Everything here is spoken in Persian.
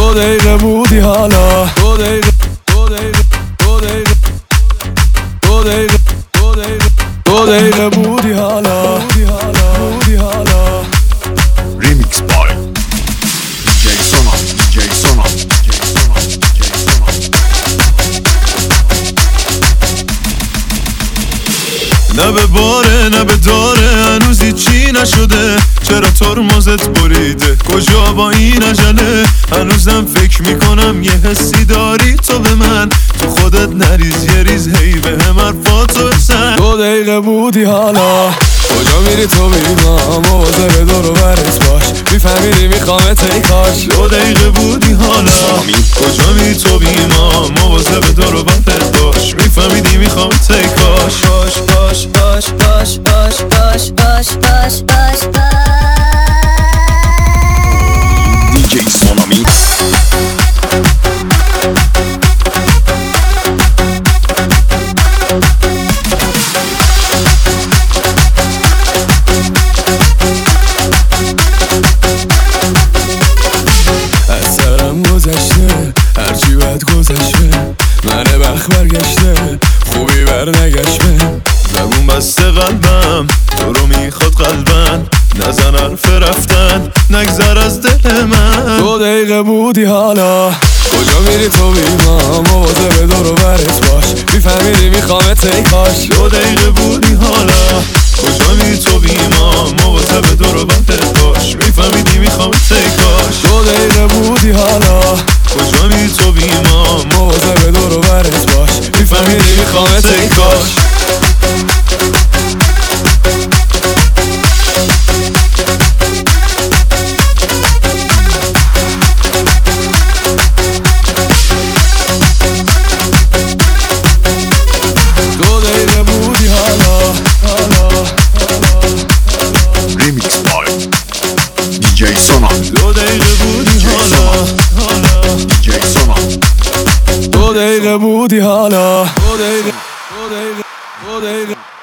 دو دقیقه بودی حالا، دو دقیقه دو دقیقه دو دقیقه دو دقیقه دو دقیقه دو دقیقه بودی حالا، بودی حالا. ریمیکس بای دیجی سونا، دیجی سونا، دیجی سونا، دیجی سونا. نه به باره نه به داره هنوز هیچی نشده، چرا ترمزت بریده کجا با این عجله؟ هنوزم فکر میکنم یه حسی داری تو به من، تو خودت نریز یه ریز هی به هم حرفاتو بزن. دو دقیقه بودی حالا، کجا میری تو بیما؟ مواظب دور و برت باش، میفهمیدی میخوامت ای کاش. دو دقیقه بودی حالا، کجا میری تو بیما؟ مواظب دور و برت باش، میفهمیدی میخوامت ای کاش. باش باش باش باش باش باش باش باش باش دیجی سونا میکس. از سرم گذشته هرچی بد گذشته، منه بخت برگشته خوبی بر نگشته. زبون بسته قلبم تو رو میخواد قلبن، نزن حرف رفتن نگذر از دل من. دو دقیقه بودی حالا، کجا میری تو بیما؟ مواظب دور و برت باش، میفهمیدی میخوامت ای کاش. دو دقیقه بودی حالا، کجا میری تو بیما؟ مواظب دور و برت باش، میفهمیدی میخوامت ای کاش. دو دقیقه بودی حالا، کجا میری تو بیما؟ مواظب دور و برت باش، میفهمیدی میخوامت ای کاش. دو دقیقه بودی حالا، ریمیکس بای دیجی سونا، دو دقیقه بودی حالا، دیجی سونا. دو دقیقه بودی حالا، دو دقیقه دو دقیقه دو دقیقه